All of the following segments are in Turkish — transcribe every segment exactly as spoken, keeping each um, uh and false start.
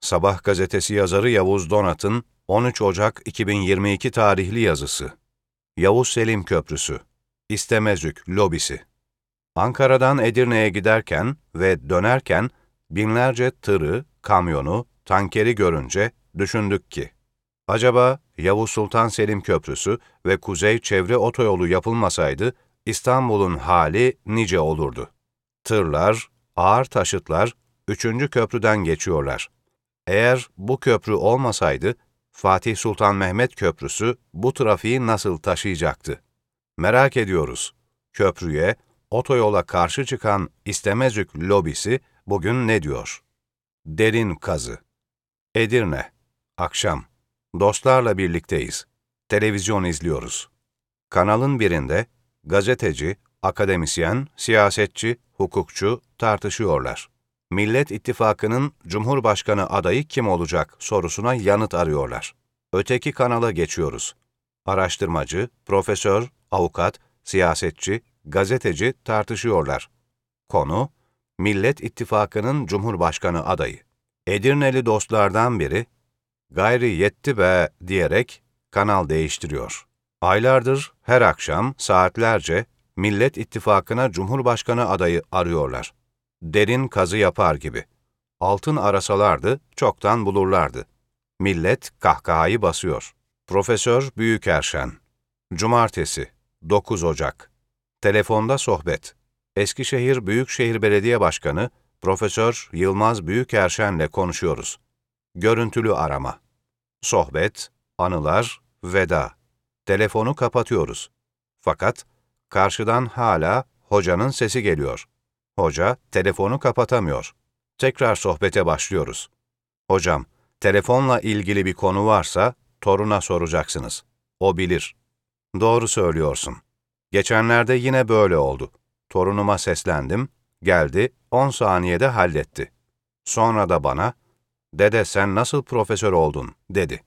Sabah gazetesi yazarı Yavuz Donat'ın on üç Ocak iki bin yirmi iki tarihli yazısı. Yavuz Selim Köprüsü, İstemezük lobisi. Ankara'dan Edirne'ye giderken ve dönerken binlerce tırı, kamyonu, tankeri görünce düşündük ki, acaba Yavuz Sultan Selim Köprüsü ve Kuzey Çevre Otoyolu yapılmasaydı İstanbul'un hali nice olurdu? Tırlar, ağır taşıtlar üçüncü köprüden geçiyorlar. Eğer bu köprü olmasaydı, Fatih Sultan Mehmet Köprüsü bu trafiği nasıl taşıyacaktı? Merak ediyoruz. Köprüye, otoyola karşı çıkan İstemezük lobisi bugün ne diyor? Derin kazı. Edirne. Akşam. Dostlarla birlikteyiz. Televizyon izliyoruz. Kanalın birinde gazeteci, akademisyen, siyasetçi, hukukçu tartışıyorlar. Millet İttifakı'nın Cumhurbaşkanı adayı kim olacak sorusuna yanıt arıyorlar. Öteki kanala geçiyoruz. Araştırmacı, profesör, avukat, siyasetçi, gazeteci tartışıyorlar. Konu, Millet İttifakı'nın Cumhurbaşkanı adayı. Edirneli dostlardan biri, "Gayri yetti be" diyerek kanal değiştiriyor. Aylardır her akşam saatlerce Millet İttifakı'na Cumhurbaşkanı adayı arıyorlar. Derin kazı yapar gibi. Altın arasalardı, çoktan bulurlardı. Millet kahkahayı basıyor. Profesör Büyükerşen. Cumartesi, dokuz Ocak. Telefonda sohbet. Eskişehir Büyükşehir Belediye Başkanı Profesör Yılmaz Büyükerşen'le konuşuyoruz. Görüntülü arama. Sohbet, anılar, veda. Telefonu kapatıyoruz. Fakat karşıdan hala hocanın sesi geliyor. Hoca telefonu kapatamıyor. Tekrar sohbete başlıyoruz. "Hocam, telefonla ilgili bir konu varsa toruna soracaksınız. O bilir." "Doğru söylüyorsun. Geçenlerde yine böyle oldu. Torunuma seslendim, geldi, on saniyede halletti. Sonra da bana, 'Dede sen nasıl profesör oldun?' dedi.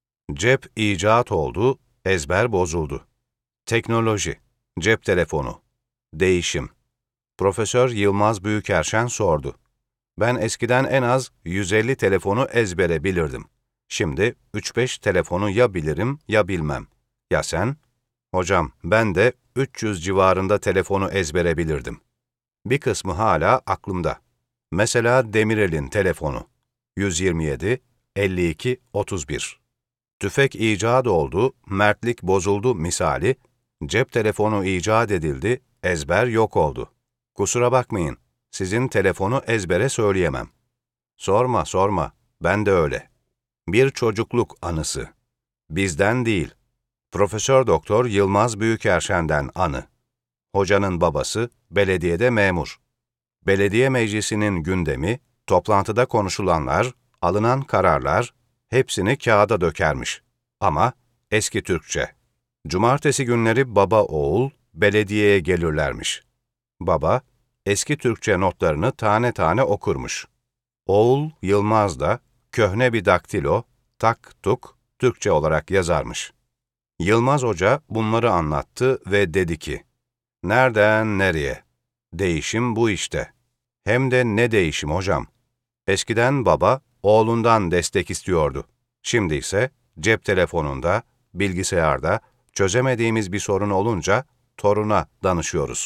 Cep icat oldu, ezber bozuldu. Teknoloji, cep telefonu, değişim. Profesör Yılmaz Büyükerşen sordu. Ben eskiden en az yüz elli telefonu ezbere bilirdim. Şimdi üç beş telefonu ya bilirim ya bilmem. Ya sen? Hocam ben de üç yüz civarında telefonu ezbere bilirdim. Bir kısmı hala aklımda. Mesela Demirel'in telefonu. yüz yirmi yedi elli iki otuz bir. Tüfek icat oldu, mertlik bozuldu misali, cep telefonu icat edildi, ezber yok oldu. Kusura bakmayın, sizin telefonu ezbere söyleyemem. Sorma, sorma, ben de öyle. Bir çocukluk anısı. Bizden değil. Profesör Doktor Yılmaz Büyükerşen'den anı. Hocanın babası belediyede memur. Belediye meclisinin gündemi, toplantıda konuşulanlar, alınan kararlar, hepsini kağıda dökermiş. Ama eski Türkçe. Cumartesi günleri baba oğul belediyeye gelirlermiş. Baba, eski Türkçe notlarını tane tane okurmuş. Oğul Yılmaz da köhne bir daktilo, tak tuk, Türkçe olarak yazarmış. Yılmaz Hoca bunları anlattı ve dedi ki, "Nereden nereye? Değişim bu işte. Hem de ne değişim hocam? Eskiden baba oğlundan destek istiyordu. Şimdi ise cep telefonunda, bilgisayarda çözemediğimiz bir sorun olunca toruna danışıyoruz."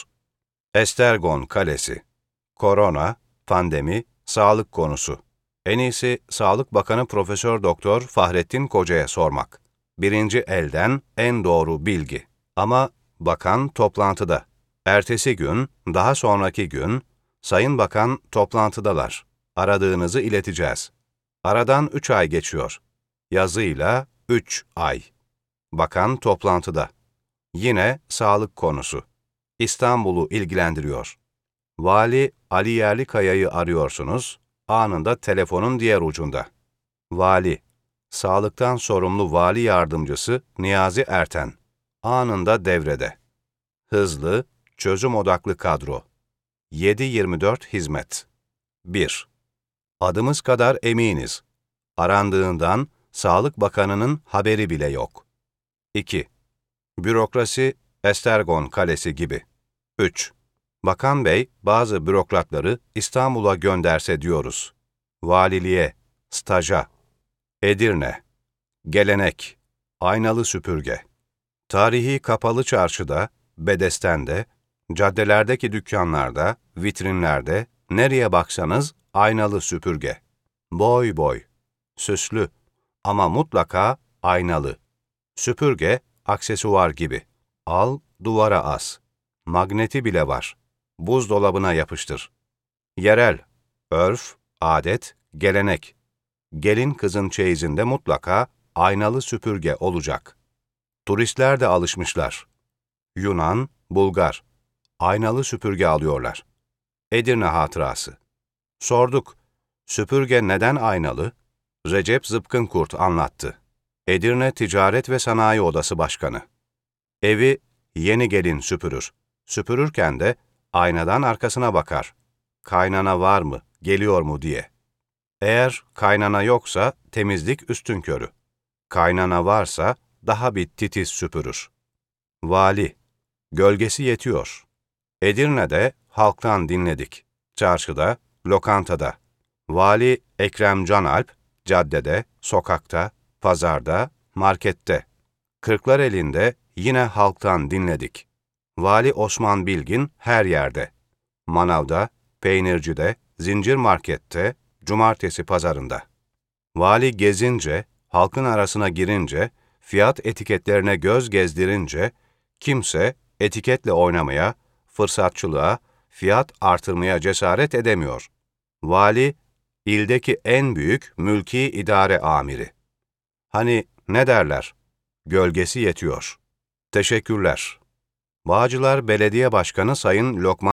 Estergon Kalesi. Korona, pandemi, sağlık konusu. En iyisi Sağlık Bakanı Profesör Doktor Fahrettin Koca'ya sormak. Birinci elden en doğru bilgi. Ama bakan toplantıda. Ertesi gün, daha sonraki gün, Sayın Bakan toplantıdalar. Aradığınızı ileteceğiz. Aradan üç ay geçiyor. Yazıyla üç ay. Bakan toplantıda. Yine sağlık konusu. İstanbul'u ilgilendiriyor. Vali Ali Yerlikaya'yı arıyorsunuz, anında telefonun diğer ucunda. Vali, sağlıktan sorumlu vali yardımcısı Niyazi Erten, anında devrede. Hızlı, çözüm odaklı kadro. yedi yirmi dört hizmet. bir. Adımız kadar eminiz. Arandığından Sağlık Bakanı'nın haberi bile yok. iki. Bürokrasi, Estergon Kalesi gibi. üç. Bakan Bey, bazı bürokratları İstanbul'a gönderse diyoruz. Valiliğe, staja. Edirne, gelenek, aynalı süpürge. Tarihi kapalı çarşıda, Bedesten'de, caddelerdeki dükkanlarda, vitrinlerde, nereye baksanız aynalı süpürge. Boy boy, süslü ama mutlaka aynalı. Süpürge, aksesuar gibi. Al, duvara as. Magneti bile var. Buzdolabına yapıştır. Yerel, örf, adet, gelenek. Gelin kızın çeyizinde mutlaka aynalı süpürge olacak. Turistler de alışmışlar. Yunan, Bulgar. Aynalı süpürge alıyorlar. Edirne hatırası. Sorduk, süpürge neden aynalı? Recep Zıpkınkurt anlattı. Edirne Ticaret ve Sanayi Odası Başkanı. Evi yeni gelin süpürür. Süpürürken de aynadan arkasına bakar. Kaynana var mı, geliyor mu diye. Eğer kaynana yoksa temizlik üstünkörü. Kaynana varsa daha bir titiz süpürür. Vali, gölgesi yetiyor. Edirne'de halktan dinledik. Çarşıda, lokantada. Vali Ekrem Canalp, caddede, sokakta, pazarda, markette. Kırklareli'nde yine halktan dinledik. Vali Osman Bilgin her yerde. Manavda, peynircide, zincir markette, cumartesi pazarında. Vali gezince, halkın arasına girince, fiyat etiketlerine göz gezdirince, kimse etiketle oynamaya, fırsatçılığa, fiyat artırmaya cesaret edemiyor. Vali, ildeki en büyük mülki idare amiri. Hani ne derler? Gölgesi yetiyor. Teşekkürler. Bağcılar Belediye Başkanı Sayın Lokman